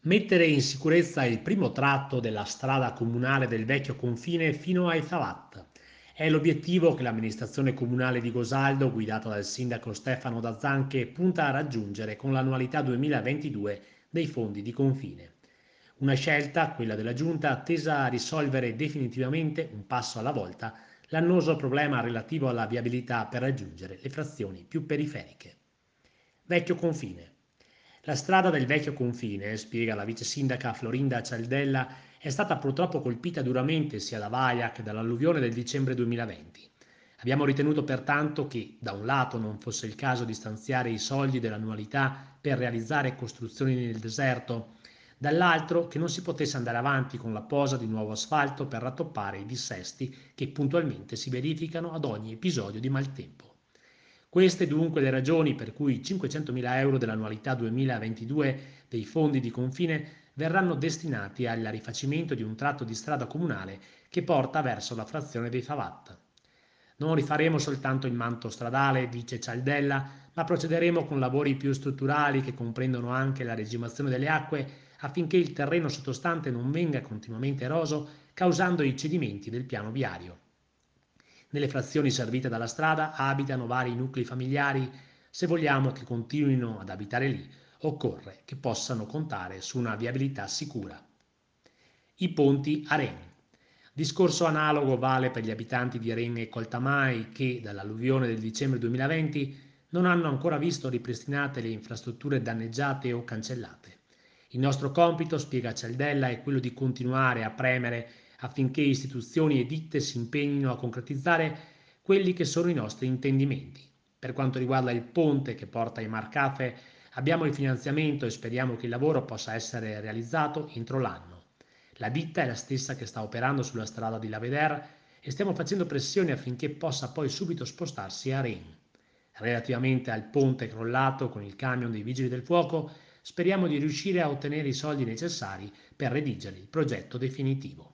Mettere in sicurezza il primo tratto della strada comunale del vecchio confine fino ai Favat. È l'obiettivo che l'amministrazione comunale di Gosaldo, guidata dal sindaco Stefano Dazzanche, punta a raggiungere con l'annualità 2022 dei fondi di confine. Una scelta, quella della Giunta, tesa a risolvere definitivamente, un passo alla volta, l'annoso problema relativo alla viabilità per raggiungere le frazioni più periferiche. Vecchio confine. La strada del vecchio confine, spiega la vice sindaca Florinda Cialdella, è stata purtroppo colpita duramente sia da Vaia che dall'alluvione del dicembre 2020. Abbiamo ritenuto pertanto che, da un lato, non fosse il caso di stanziare i soldi dell'annualità per realizzare costruzioni nel deserto, dall'altro che non si potesse andare avanti con la posa di nuovo asfalto per rattoppare i dissesti che puntualmente si verificano ad ogni episodio di maltempo. Queste dunque le ragioni per cui i 500.000 euro dell'annualità 2022 dei fondi di confine verranno destinati al rifacimento di un tratto di strada comunale che porta verso la frazione dei Favat. Non rifaremo soltanto il manto stradale, dice Cialdella, ma procederemo con lavori più strutturali che comprendono anche la regimazione delle acque affinché il terreno sottostante non venga continuamente eroso, causando i cedimenti del piano viario. Nelle frazioni servite dalla strada abitano vari nuclei familiari. Se vogliamo che continuino ad abitare lì, occorre che possano contare su una viabilità sicura. I ponti a Ren. Discorso analogo vale per gli abitanti di Ren e Coltamai che, dall'alluvione del dicembre 2020, non hanno ancora visto ripristinate le infrastrutture danneggiate o cancellate. Il nostro compito, spiega Celdella, è quello di continuare a premere affinché istituzioni e ditte si impegnino a concretizzare quelli che sono i nostri intendimenti. Per quanto riguarda il ponte che porta ai Marcafe, abbiamo il finanziamento e speriamo che il lavoro possa essere realizzato entro l'anno. La ditta è la stessa che sta operando sulla strada di Laveder e stiamo facendo pressione affinché possa poi subito spostarsi a Ren. Relativamente al ponte crollato con il camion dei Vigili del Fuoco, speriamo di riuscire a ottenere i soldi necessari per redigere il progetto definitivo.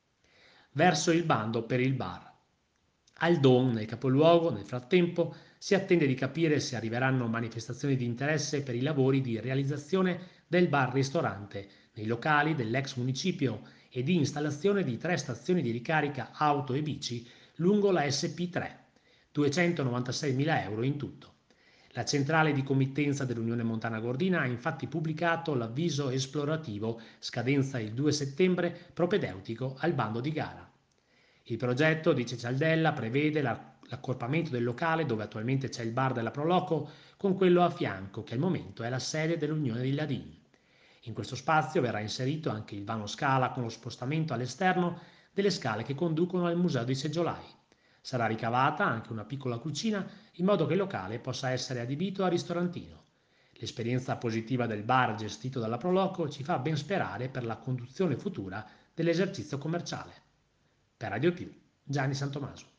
Verso il bando per il bar. Al Don, nel capoluogo, nel frattempo, si attende di capire se arriveranno manifestazioni di interesse per i lavori di realizzazione del bar-ristorante nei locali dell'ex municipio e di installazione di 3 stazioni di ricarica auto e bici lungo la SP3, 296.000 euro in tutto. La centrale di committenza dell'Unione Montana Gordina ha infatti pubblicato l'avviso esplorativo, scadenza il 2 settembre, propedeutico al bando di gara. Il progetto, dice Cialdella, prevede l'accorpamento del locale dove attualmente c'è il bar della Proloco con quello a fianco, che al momento è la sede dell'Unione dei Ladini. In questo spazio verrà inserito anche il vano scala con lo spostamento all'esterno delle scale che conducono al Museo dei Seggiolai. Sarà ricavata anche una piccola cucina in modo che il locale possa essere adibito a ristorantino. L'esperienza positiva del bar gestito dalla Proloco ci fa ben sperare per la conduzione futura dell'esercizio commerciale. Per Radio Più, Gianni Santomaso.